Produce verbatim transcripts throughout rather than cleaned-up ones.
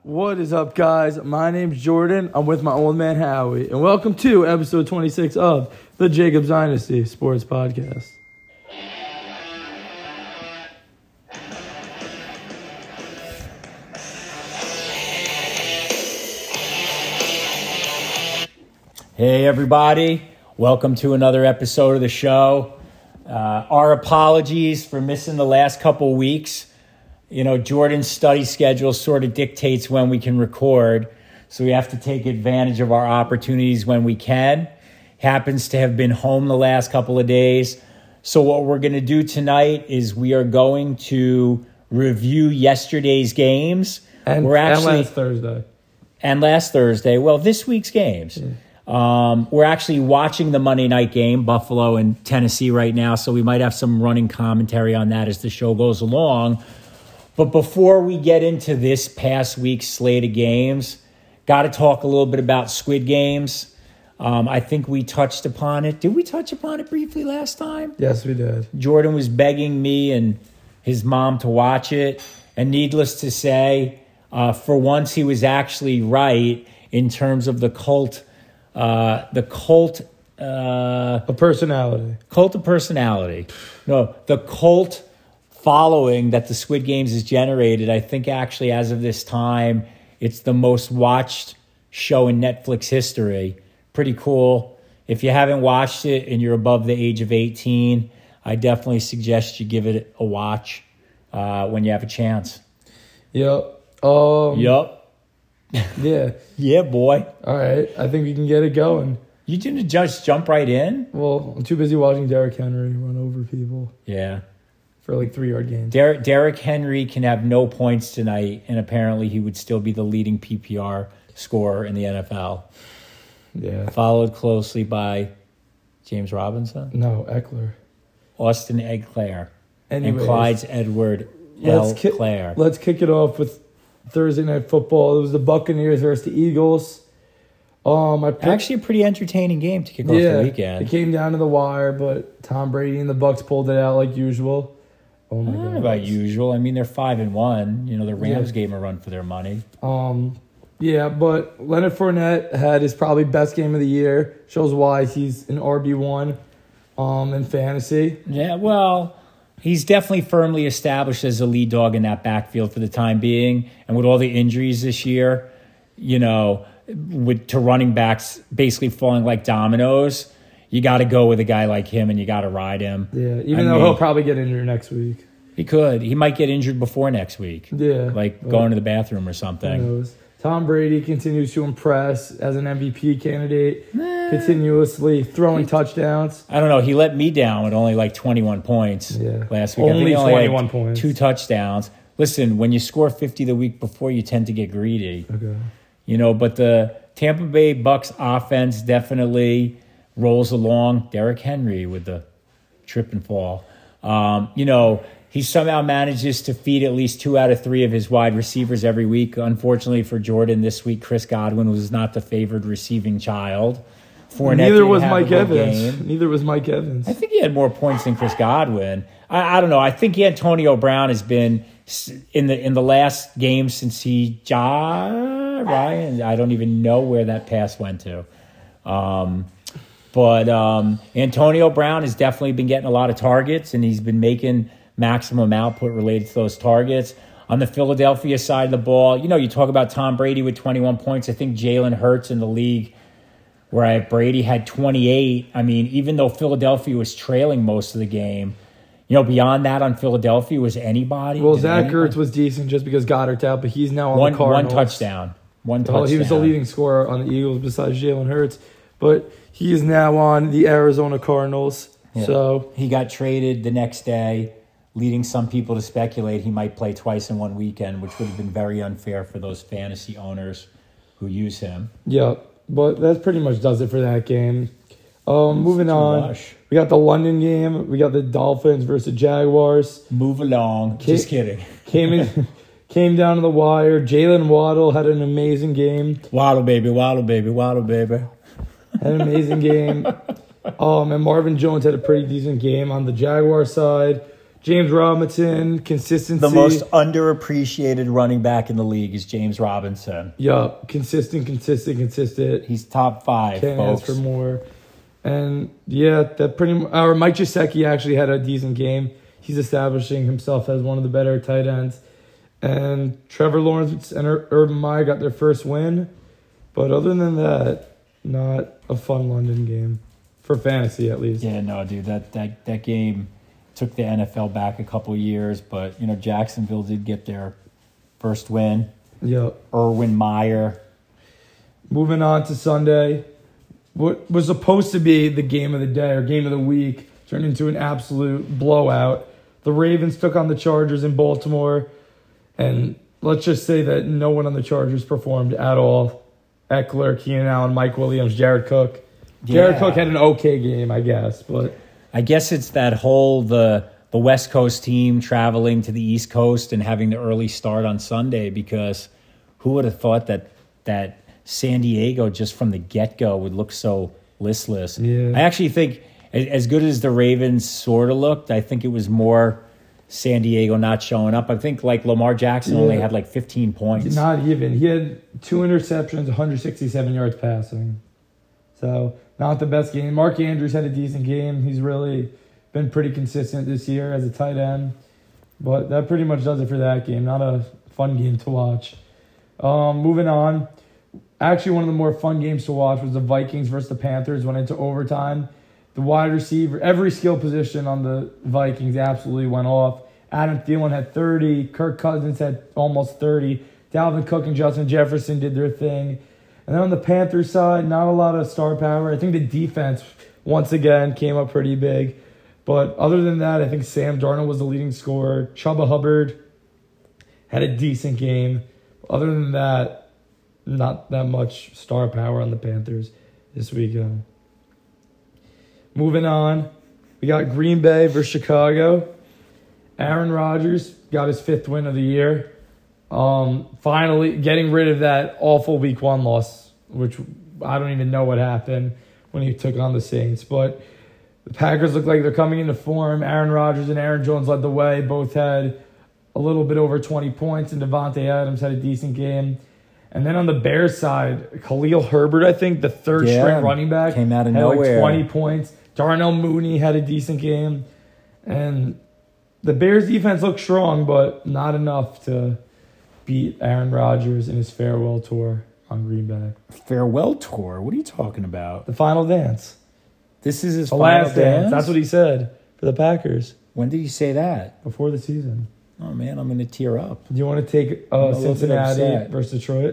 What is up, guys? My name's Jordan. I'm with my old man Howie, and welcome to episode twenty-six of the Jacobs Dynasty Sports Podcast. Hey, everybody. Welcome to another episode of the show. Uh, our apologies for missing the last couple weeks. You know, Jordan's study schedule sort of dictates when we can record, so we have to take advantage of our opportunities when we can. Happens to have been home the last couple of days. So what we're going to do tonight is we are going to review yesterday's games. And, we're actually, and last Thursday. And last Thursday. Well, this week's games. Yeah. Um, we're actually watching the Monday night game, Buffalo and Tennessee right now, so we might have some running commentary on that as the show goes along. But before we get into this past week's slate of games, got to talk a little bit about Squid Games. Um, I think we touched upon it. Did we touch upon it briefly last time? Yes, we did. Jordan was begging me and his mom to watch it. And needless to say, uh, for once he was actually right in terms of the cult, uh, the cult, uh, a personality, cult of personality. No, the cult following that the Squid Games has generated. I think actually as of this time, it's the most watched show in Netflix history. Pretty cool. If you haven't watched it and you're above the age of eighteen, I definitely suggest you give it a watch uh, when you have a chance. Yep. Um, yep. Yeah. Yeah, boy. All right. I think we can get it going. You didn't just jump right in? Well, I'm too busy watching Derrick Henry run over people. Yeah. For like three-yard gains. Derrick, Derrick Henry can have no points tonight, and apparently he would still be the leading P P R scorer in the N F L. Yeah. Followed closely by James Robinson? No, Eckler. Austin Eckler. Anyways, and Clyde's Edward L. Ki- Claire. Let's kick it off with Thursday Night Football. It was the Buccaneers versus the Eagles. Um, I picked, Actually, a pretty entertaining game to kick off yeah, the weekend. It came down to the wire, but Tom Brady and the Bucs pulled it out like usual. Oh my I don't god! know about usual. I mean, they're five and one. You know, the Rams yeah. gave them a run for their money. Um, yeah, but Leonard Fournette had his probably best game of the year. Shows why he's an R B one, um, in fantasy. Yeah, well, he's definitely firmly established as a lead dog in that backfield for the time being. And with all the injuries this year, you know, with to running backs basically falling like dominoes, you got to go with a guy like him, and you got to ride him. Yeah, even I though mean, he'll probably get injured next week. He could. He might get injured before next week. Yeah. Like going to the bathroom or something. Who knows? Tom Brady continues to impress as an M V P candidate, eh. continuously throwing touchdowns. I don't know. He let me down with only like twenty-one points yeah. last week. Only, only twenty-one like points. Two touchdowns. Listen, when you score fifty the week before, you tend to get greedy. Okay. You know, but the Tampa Bay Bucs offense definitely rolls along. Derrick Henry with the trip and fall. Um, you know, he somehow manages to feed at least two out of three of his wide receivers every week. Unfortunately for Jordan, this week Chris Godwin was not the favored receiving child. Fournette Neither was have Mike a good Evans. game. Neither was Mike Evans. I think he had more points than Chris Godwin. I, I don't know. I think Antonio Brown has been in the in the last game since he ja Ryan. I don't even know where that pass went to. Um, but um, Antonio Brown has definitely been getting a lot of targets, and he's been making maximum output related to those targets. On the Philadelphia side of the ball, you know, you talk about Tom Brady with twenty-one points. I think Jalen Hurts in the league, where Brady had twenty-eight. I mean, even though Philadelphia was trailing most of the game, you know, beyond that on Philadelphia was anybody. Well, Did Zach anybody? Ertz was decent just because Goddard's out, but he's now on one, the Cardinals. One touchdown. One touchdown. Well, he was the leading scorer on the Eagles besides Jalen Hurts, but he is now on the Arizona Cardinals. Yeah. So he got traded the next day, leading some people to speculate he might play twice in one weekend, which would have been very unfair for those fantasy owners who use him. Yeah, but that pretty much does it for that game. Um, moving on, rush. We got the London game. We got the Dolphins versus Jaguars. Move along. Came, Just kidding. Came in, came down to the wire. Jalen Waddle had an amazing game. Waddle baby, waddle baby, waddle baby. Had an amazing game. Um, and Marvin Jones had a pretty decent game on the Jaguar side. James Robinson, consistency. The most underappreciated running back in the league is James Robinson. Yup, consistent, consistent, consistent. He's top five, Can't folks. ask for more. And yeah, that pretty much. Or Mike Gesicki actually had a decent game. He's establishing himself as one of the better tight ends. And Trevor Lawrence and Ur- Urban Meyer got their first win. But other than that, not a fun London game. For fantasy, at least. Yeah, no, dude, that, that, that game took the N F L back a couple years. But, you know, Jacksonville did get their first win. Yep. Urban Meyer. Moving on to Sunday. What was supposed to be the game of the day or game of the week turned into an absolute blowout. The Ravens took on the Chargers in Baltimore. And let's just say that no one on the Chargers performed at all. Eckler, Keenan Allen, Mike Williams, Jared Cook. Jared Yeah. Cook had an okay game, I guess. But I guess it's that whole the the West Coast team traveling to the East Coast and having the early start on Sunday, because who would have thought that that San Diego just from the get-go would look so listless. Yeah. I actually think as good as the Ravens sort of looked, I think it was more San Diego not showing up. I think like Lamar Jackson Yeah. only had like fifteen points. not even. He had two interceptions, one hundred sixty-seven yards passing. So not the best game. Mark Andrews had a decent game. He's really been pretty consistent this year as a tight end. But that pretty much does it for that game. Not a fun game to watch. Um, moving on. Actually, one of the more fun games to watch was the Vikings versus the Panthers. Went into overtime. The wide receiver, every skill position on the Vikings absolutely went off. Adam Thielen had thirty. Kirk Cousins had almost thirty. Dalvin Cook and Justin Jefferson did their thing. And then on the Panthers side, not a lot of star power. I think the defense, once again, came up pretty big. But other than that, I think Sam Darnold was the leading scorer. Chuba Hubbard had a decent game. Other than that, not that much star power on the Panthers this weekend. Moving on, we got Green Bay versus Chicago. Aaron Rodgers got his fifth win of the year. Um, finally getting rid of that awful week one loss, which I don't even know what happened when he took on the Saints. But the Packers look like they're coming into form. Aaron Rodgers and Aaron Jones led the way. Both had a little bit over twenty points, and Devontae Adams had a decent game. And then on the Bears side, Khalil Herbert, I think, the third Yeah, string running back, came out of had nowhere. like twenty points. Darnell Mooney had a decent game. And the Bears defense looked strong, but not enough to beat Aaron Rodgers in his farewell tour on Green Bay. Farewell tour? What are you talking about? The final dance. This is his The final last dance. That's what he said for the Packers When did he say that? before the season. Oh, man, I'm going to tear up. Do you want to take uh, I'm a little bit Cincinnati upset. versus Detroit?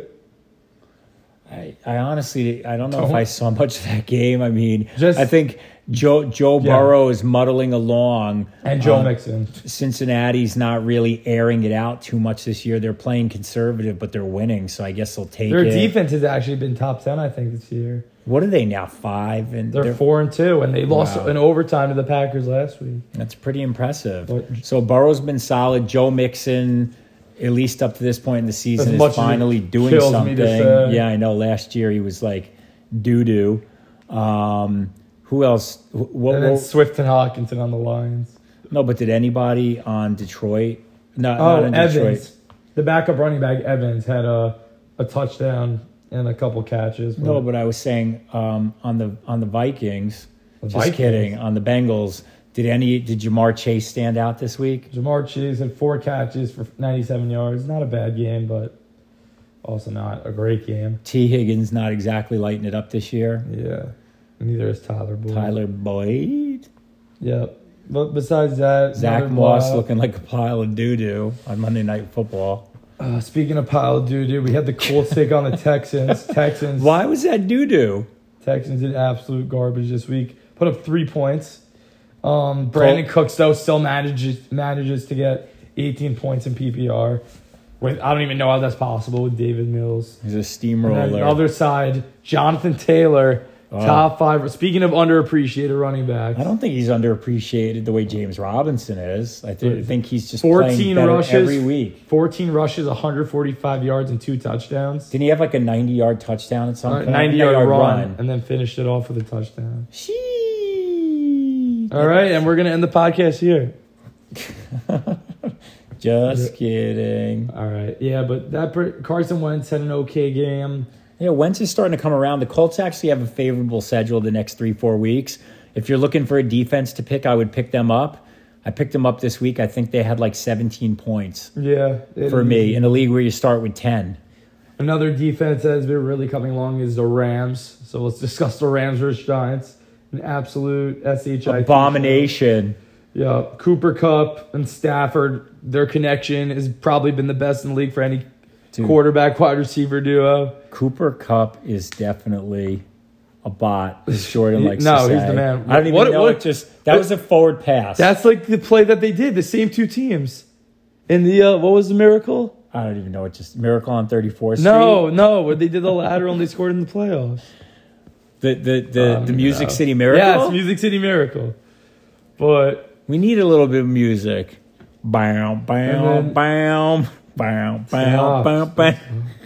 I, I honestly, I don't know Don't. if I saw much of that game. I mean, Just- I think Joe Joe Yeah. Burrow is muddling along. And Joe Um, Mixon. Cincinnati's not really airing it out too much this year. They're playing conservative, but they're winning, so I guess they'll take Their it. defense has actually been top ten, I think, this year. What are they now? Five, and They're, four and two, and they lost Wow. in overtime to the Packers last week. That's pretty impressive. But- so Burrow's been solid. Joe Mixon, at least up to this point in the season, As much is as it finally doing kills me something. to say. Yeah, I know. Last year he was like doo doo. Um, who else? Wh- What? And then what- Swift and Hawkinson on the Lions. no, but did anybody on Detroit? No, Oh, not in Detroit. Evans. The backup running back, Evans, had a, a touchdown and a couple catches. No, but I was saying um, on the on the Vikings. The just Vikings? kidding. On the Bengals, did any did Jamar Chase stand out this week? Jamar Chase had four catches for ninety-seven yards. Not a bad game, but also not a great game. T. Higgins not exactly lighting it up this year. Yeah. Neither is Tyler Boyd. Tyler Boyd, Yeah. But besides that, Zach another Moss blowout. looking like a pile of doo doo on Monday Night Football. Uh, speaking of pile of doo-doo, we had the Colts take on the Texans. Texans. Why was that doo doo? Texans did absolute garbage this week. Put up three points. Um, Brandon Cooks, though, still manages manages to get eighteen points in P P R. With I don't even know how that's possible with David Mills. He's a And then steamroller. the other side, Jonathan Taylor, Oh. top five. Speaking of underappreciated running backs, I don't think he's underappreciated the way James Robinson is. I th- think he's just fourteen playing better rushes every week. fourteen rushes, one hundred forty-five yards, and two touchdowns. Didn't he have like a ninety-yard touchdown at some Uh, point? ninety-yard run, and then finished it off with a touchdown. Sheesh. All right, and we're going to end the podcast here. Just kidding. All right. Yeah, but that per- Carson Wentz had an okay game. Yeah, Wentz is starting to come around. The Colts actually have a favorable schedule the next three, four weeks. If you're looking for a defense to pick, I would pick them up. I picked them up this week. I think they had like seventeen points. Yeah. For me, in a league where you start with ten. Another defense that has been really coming along is the Rams. So let's discuss the Rams versus Giants. An absolute S H I T abomination. Yeah. Cooper Kupp and Stafford, their connection has probably been the best in the league for any Dude. quarterback wide receiver duo. Cooper Kupp is definitely a bot, as Jordan likes no, to say. No, he's the man. I don't even what, know. What, it just that what, was a forward pass. That's like the play that they did. The same two teams. In the uh, what was the miracle? I don't even know. It's just Miracle on thirty-fourth Street. No, no, where they did the lateral and they scored in the playoffs. The the the, um, the Music no. City Miracle. Yeah, it's Music City Miracle. But we need a little bit of music. Bam, bam, then, bam, bam, bam, bam, bam.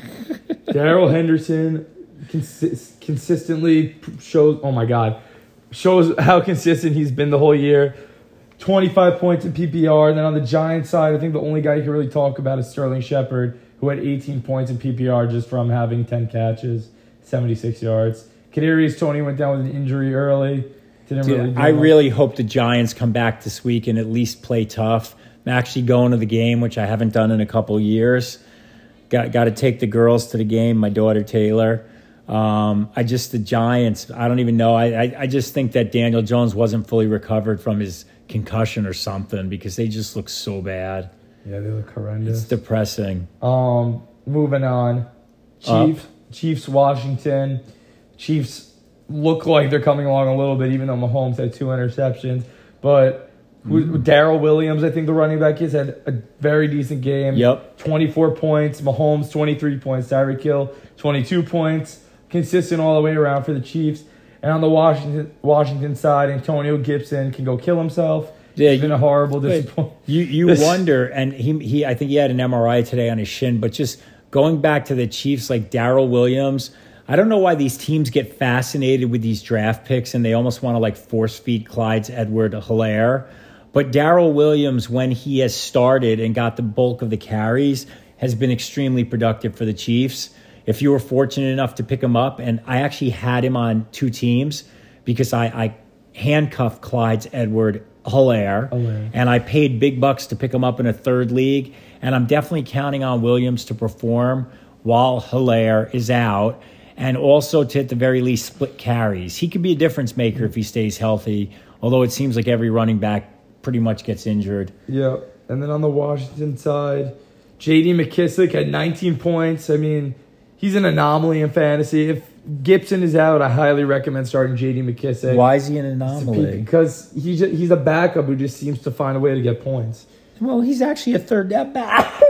Darrell Henderson consi- consistently shows. Oh my God, shows how consistent he's been the whole year. twenty-five points in P P R. And then on the Giants side, I think the only guy you can really talk about is Sterling Shepard, who had eighteen points in P P R just from having ten catches, seventy-six yards. Kadarius Toney went down with an injury early. Didn't Dude, really. I much. really hope the Giants come back this week and at least play tough. I'm actually going to the game, which I haven't done in a couple of years. Got got to take the girls to the game. My daughter Taylor. Um, I just the Giants. I don't even know. I, I I just think that Daniel Jones wasn't fully recovered from his concussion or something because they just look so bad. Yeah, they look horrendous. It's depressing. Um, moving on. Chiefs, Chiefs, Washington. Chiefs look like they're coming along a little bit, even though Mahomes had two interceptions. But mm-hmm. Darrell Williams, I think the running back is, had a very decent game. Yep. twenty-four points. Mahomes, twenty-three points. Tyreek Hill, twenty-two points. Consistent all the way around for the Chiefs. And on the Washington Washington side, Antonio Gibson can go kill himself. Yeah, it's been a horrible disappointment. You you wonder, and he he I think he had an M R I today on his shin, but just going back to the Chiefs, like Darrell Williams, I don't know why these teams get fascinated with these draft picks and they almost want to like force feed Clyde's Edward-Helaire. But Darrell Williams, when he has started and got the bulk of the carries, has been extremely productive for the Chiefs. If you were fortunate enough to pick him up, and I actually had him on two teams because I, I handcuffed Clyde's Edward-Helaire, oh, and I paid big bucks to pick him up in a third league, and I'm definitely counting on Williams to perform while Helaire is out, and also to at the very least split carries. He could be a difference maker if he stays healthy, although it seems like every running back pretty much gets injured. Yeah, and then on the Washington side, J D McKissick had nineteen points. I mean, he's an anomaly in fantasy. If Gibson is out, I highly recommend starting J D McKissick. Why is he an anomaly? Because he's just, he's a backup who just seems to find a way to get points. Well, he's actually a third down back.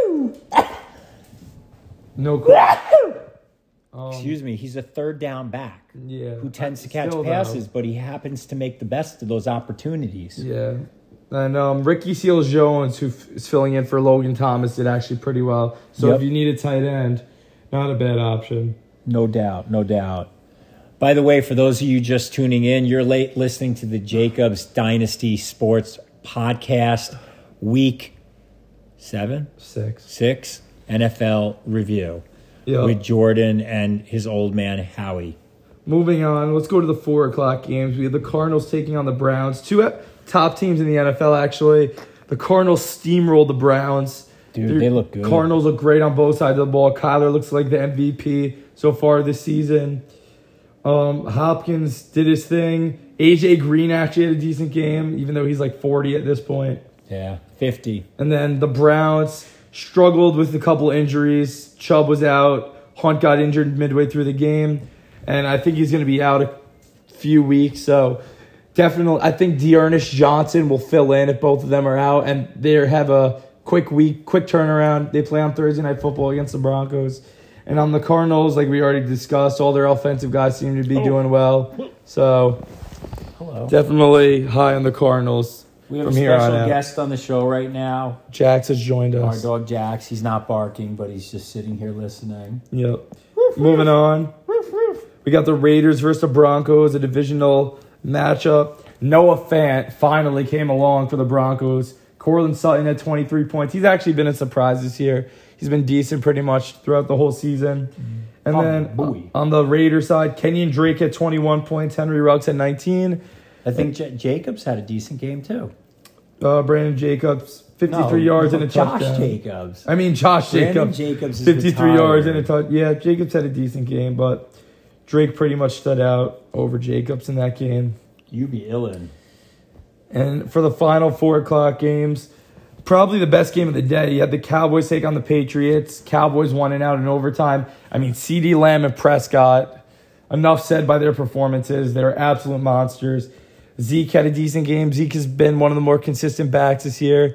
No question. Um, Excuse me, he's a third down back yeah, who tends to catch Still, passes, though. but he happens to make the best of those opportunities. Yeah. And um, Ricky Seals-Jones, who f- is filling in for Logan Thomas, did actually pretty well. So yep. if you need a tight end, not a bad option. No doubt, no doubt. By the way, for those of you just tuning in, you're late listening to the Jacobs Dynasty Sports Podcast, Week seven? Six. Six N F L review. Yep. With Jordan and his old man, Howie. Moving on, let's go to the four o'clock games. We have the Cardinals taking on the Browns. Two top teams in the N F L, actually. The Cardinals steamrolled the Browns. Dude, They're, they look good. Cardinals look great on both sides of the ball. Kyler looks like the M V P so far this season. Um, Hopkins did his thing. A J Green actually had a decent game, even though he's like forty at this point. Yeah, fifty. And then the Browns struggled with a couple injuries. Chubb was out. Hunt got injured midway through the game. And I think he's going to be out a few weeks. So definitely, I think Dearness Johnson will fill in if both of them are out. And they have a quick week, quick turnaround. They play on Thursday Night Football against the Broncos. And on the Cardinals, like we already discussed, all their offensive guys seem to be oh. doing well. So Hello. Definitely high on the Cardinals. We have from a here special on out. guest on the show right now. Jax has joined Our us. dog Jax. He's not barking, but he's just sitting here listening. Yep. Moving on. We got the Raiders versus the Broncos, a divisional matchup. Noah Fant finally came along for the Broncos. Cortland Sutton had twenty-three points. He's actually been a surprise this year. He's been decent pretty much throughout the whole season. Mm-hmm. And oh, then boy. on the Raiders side, Kenyon Drake had twenty-one points. Henry Ruggs had nineteen. I think J- Jacobs had a decent game too. Uh, Brandon Jacobs, fifty-three no, yards no, and a Josh touchdown. Jacobs. I mean, Josh Brandon Jacobs. Jacobs is fifty-three retired. yards and a touchdown. Yeah, Jacobs had a decent game, but Drake pretty much stood out over Jacobs in that game. You be illin'. And for the final four o'clock games, probably the best game of the day. You had the Cowboys take on the Patriots. Cowboys won it out in overtime. I mean, CeeDee Lamb and Prescott, enough said by their performances. They're absolute monsters. Zeke had a decent game. Zeke has been one of the more consistent backs this year.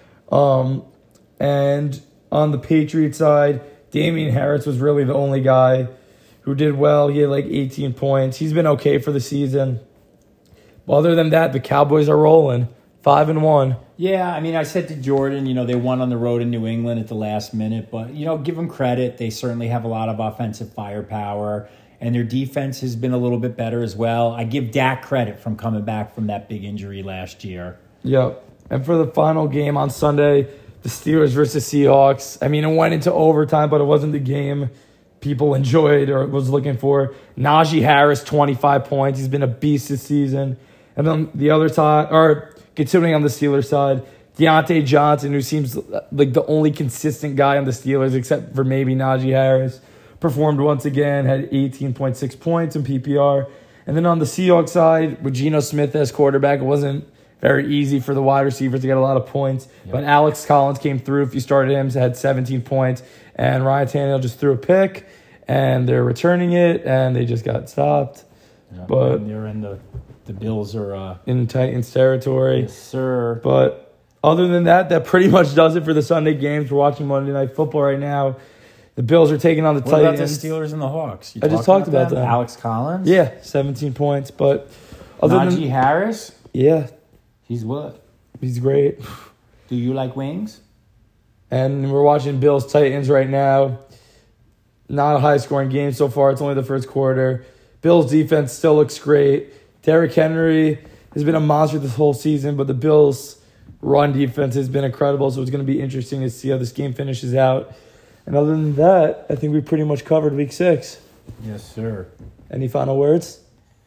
Um, and on the Patriots side, Damian Harris was really the only guy who did well. He had like eighteen points. He's been okay for the season. But other than that, the Cowboys are rolling. Five and one. Yeah, I mean, I said to Jordan, you know, they won on the road in New England at the last minute. But, you know, give them credit. They certainly have a lot of offensive firepower. And their defense has been a little bit better as well. I give Dak credit from coming back from that big injury last year. Yep. And for the final game on Sunday, the Steelers versus Seahawks. I mean, it went into overtime, but it wasn't the game people enjoyed or was looking for. Najee Harris, twenty-five points. He's been a beast this season. And then the other side, or continuing on the Steelers side, Deontay Johnson, who seems like the only consistent guy on the Steelers, except for maybe Najee Harris, performed once again, had eighteen point six points in P P R. And then on the Seahawks side, with Geno Smith as quarterback, it wasn't very easy for the wide receivers to get a lot of points. Yep. But Alex Collins came through. If you started him, had seventeen points. And Ryan Tannehill just threw a pick, and they're returning it, and they just got stopped. Yeah, but they're in the the Bills are uh, in Titans territory. Yes, sir. But other than that, that pretty much does it for the Sunday games. We're watching Monday Night Football right now. The Bills are taking on the what Titans. What about the Steelers and the Hawks? You I just talked about, about that. Alex Collins? Yeah, seventeen points. But other Najee than Harris? Yeah. He's what? He's great. Do you like wings? And we're watching Bills Titans right now. Not a high-scoring game so far. It's only the first quarter. Bills defense still looks great. Derrick Henry has been a monster this whole season, but the Bills' run defense has been incredible, so it's going to be interesting to see how this game finishes out. And other than that, I think we pretty much covered week six. Yes, sir. Any final words?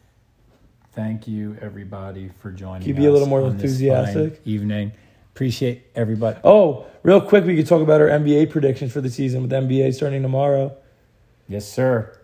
Thank you, everybody, for joining us. Can you be a little more on enthusiastic? This fine evening. Appreciate everybody. Oh, real quick, we could talk about our N B A predictions for the season with N B A starting tomorrow. Yes, sir.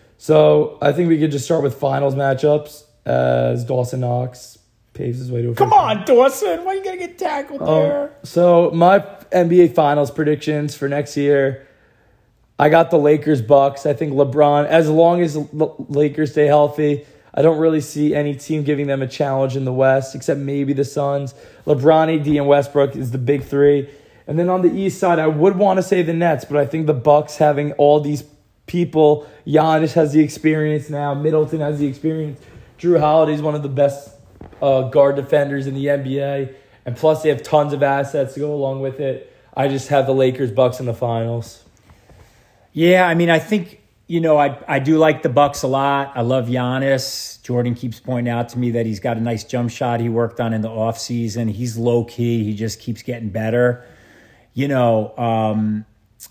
So I think we could just start with finals matchups as Dawson Knox paves his way to a Come on, Dawson. Why are you going to get tackled um, there? So my N B A finals predictions for next year, I got the Lakers Bucks. I think LeBron, as long as the Lakers stay healthy, I don't really see any team giving them a challenge in the West, except maybe the Suns. LeBron, A D, and Westbrook is the big three. And then on the East side, I would want to say the Nets, but I think the Bucks having all these people, Giannis has the experience now, Middleton has the experience, Drew Holiday is one of the best uh, guard defenders in the N B A, and plus they have tons of assets to go along with it. I just have the Lakers Bucks in the finals. Yeah, I mean, I think, you know, I I do like the Bucks a lot. I love Giannis. Jordan keeps pointing out to me that he's got a nice jump shot he worked on in the offseason. He's low-key. He just keeps getting better. You know, um,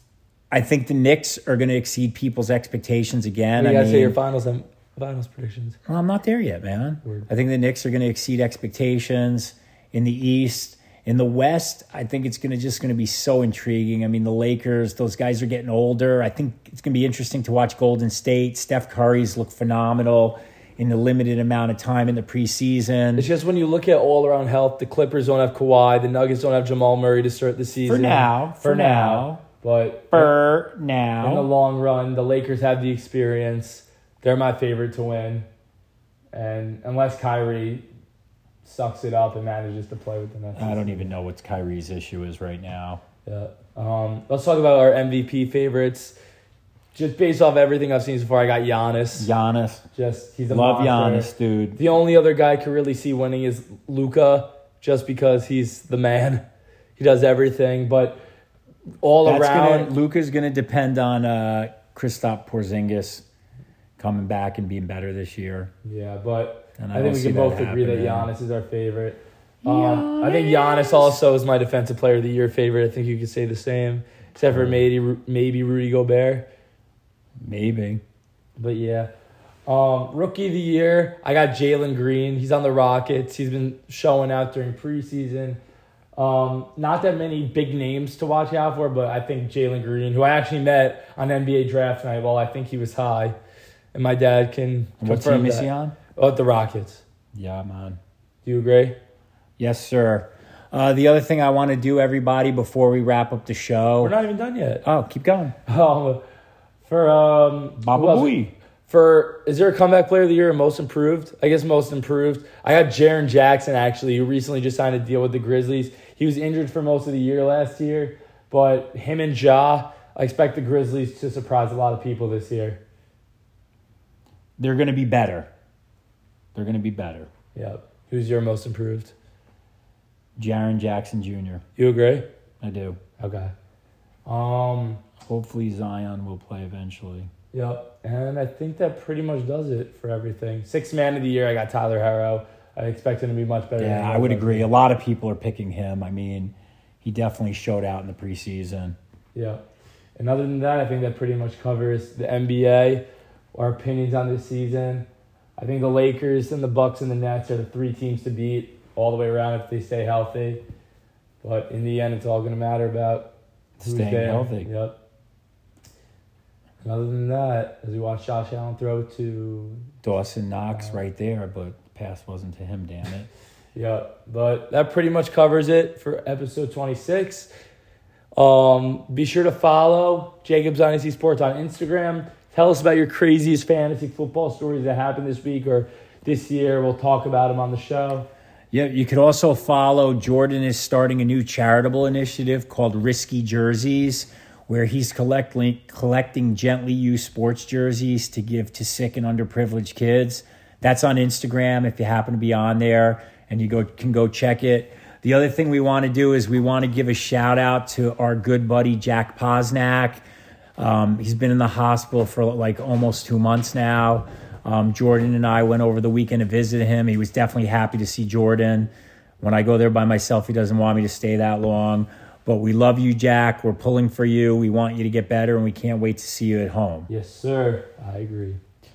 I think the Knicks are going to exceed people's expectations again. You I got to mean, say your finals and finals predictions. Well, I'm not there yet, man. Word. I think the Knicks are going to exceed expectations in the East. In the West, I think it's going to just going to be so intriguing. I mean, the Lakers, those guys are getting older. I think it's going to be interesting to watch Golden State. Steph Curry's look phenomenal in the limited amount of time in the preseason. It's just when you look at all-around health, the Clippers don't have Kawhi, the Nuggets don't have Jamal Murray to start the season. For now. For, for now. now. But for now. In the long run, the Lakers have the experience. They're my favorite to win. And unless Kyrie sucks it up and manages to play with the Nets. I don't even know what Kyrie's issue is right now. Yeah. Um, let's talk about our M V P favorites. Just based off everything I've seen so far, I got Giannis. Giannis. Just he's a Love monster. Giannis, dude. The only other guy I could really see winning is Luka, just because he's the man. He does everything, but all That's around, gonna, Luka's going to depend on uh, Kristaps Porzingis coming back and being better this year. Yeah, but and I, I think we see can that both agree that happening. Giannis is our favorite. Um, I think Giannis also is my defensive player of the year favorite. I think you could say the same, except for maybe maybe Rudy Gobert. Maybe. But yeah. Um, rookie of the year, I got Jalen Green. He's on the Rockets. He's been showing out during preseason. Um, not that many big names to watch out for, but I think Jalen Green, who I actually met on N B A draft night, well, I think he was high. And my dad can What confirm team is that. he on? Oh, the Rockets. Yeah, man. Do you agree? Yes, sir. Uh, the other thing I want to do, everybody, before we wrap up the show. We're not even done yet. Oh, keep going. Um, for um, Baba who else? Booey. For is there a comeback player of the year or most improved? I guess most improved. I got Jaren Jackson actually, who recently just signed a deal with the Grizzlies. He was injured for most of the year last year, but him and Ja, I expect the Grizzlies to surprise a lot of people this year. They're going to be better. They're going to be better. Yep. Who's your most improved? Jaren Jackson Junior You agree? I do. Okay. Um. Hopefully Zion will play eventually. Yep. And I think that pretty much does it for everything. Sixth man of the year, I got Tyler Herro. I expect him to be much better. Yeah, than he I would was. agree. A lot of people are picking him. I mean, he definitely showed out in the preseason. Yeah. And other than that, I think that pretty much covers the N B A. Our opinions on this season. I think the Lakers and the Bucks and the Nets are the three teams to beat all the way around if they stay healthy. But in the end, it's all going to matter about who's Staying there. healthy. Yep. And other than that, as we watch Josh Allen throw to... Dawson Knox Uh, right there, but the pass wasn't to him, damn it. Yeah, but that pretty much covers it for episode twenty-six. Um, be sure to follow Jacob's Dynasty Sports on Instagram. Tell us about your craziest fantasy football stories that happened this week or this year. We'll talk about them on the show. Yeah, you could also follow, Jordan is starting a new charitable initiative called Risky Jerseys, where he's collecting collecting gently used sports jerseys to give to sick and underprivileged kids. That's on Instagram if you happen to be on there, and you go can go check it. The other thing we want to do is we want to give a shout out to our good buddy Jack Posnack. Um, he's been in the hospital for like almost two months now. Um, Jordan and I went over the weekend to visit him. He was definitely happy to see Jordan. When I go there by myself, he doesn't want me to stay that long. But we love you, Jack. We're pulling for you. We want you to get better, and we can't wait to see you at home. Yes, sir. I agree.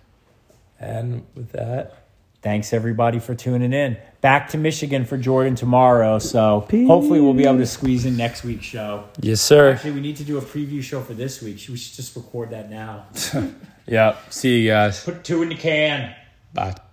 And with that, thanks, everybody, for tuning in. Back to Michigan for Jordan tomorrow, so Peace. Hopefully we'll be able to squeeze in next week's show. Yes, sir. Actually, we need to do a preview show for this week. We should just record that now. Yeah. See you guys. Put two in the can. Bye.